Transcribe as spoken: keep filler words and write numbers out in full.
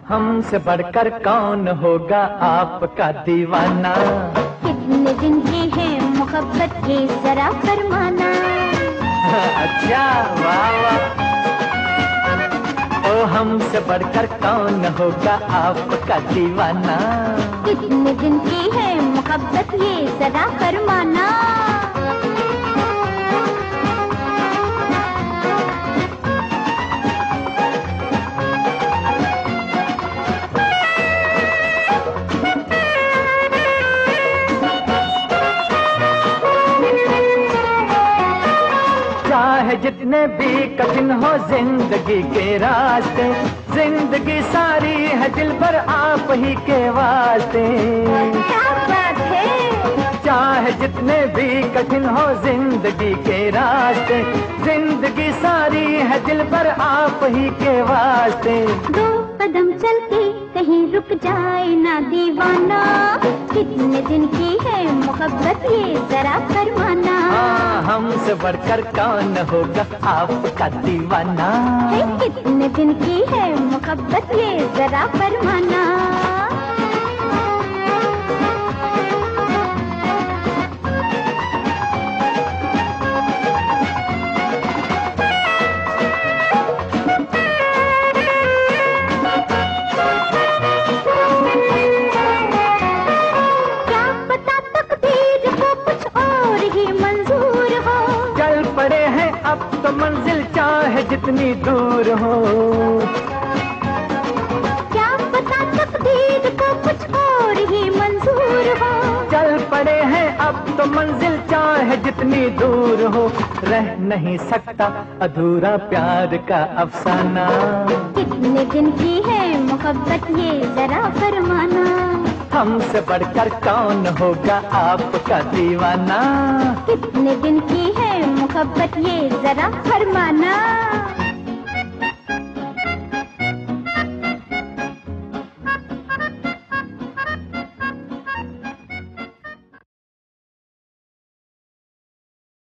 हमसे बढ़कर कौन होगा आपका दीवाना। कितने दिन की है मोहब्बत ये जरा फरमाना। अच्छा वाह वाह। ओ हमसे बढ़कर कौन होगा आपका दीवाना। कितने दिन की है मोहब्बत ये जरा फरमाना। चाहे जितने भी कठिन हो जिंदगी के रास्ते, जिंदगी सारी है दिल भर आप ही के वास्ते। क्या बात है। चाहे जितने भी कठिन हो जिंदगी के रास्ते, जिंदगी सारी है दिल भर आप ही के वास्ते। दो कदम चल के कहीं रुक जाए ना दीवाना। कितने दिन की है मोहब्बत ये जरा फरमाना। हाँ हमसे बढ़कर कौन होगा आपका दीवाना। है कितने दिन की है मोहब्बत ये जरा फरमाना। अब तो मंजिल चाहे जितनी दूर हो। क्या पता तकदीर को कुछ और ही मंजूर हो। चल पड़े हैं अब तो मंजिल चाहे जितनी दूर हो। रह नहीं सकता अधूरा प्यार का अफसाना। कितने दिन की है मोहब्बत ये जरा फरमाना। हमसे बढ़कर कौन होगा आपका दीवाना। कितने दिन की है मोहब्बत ये जरा फरमाना।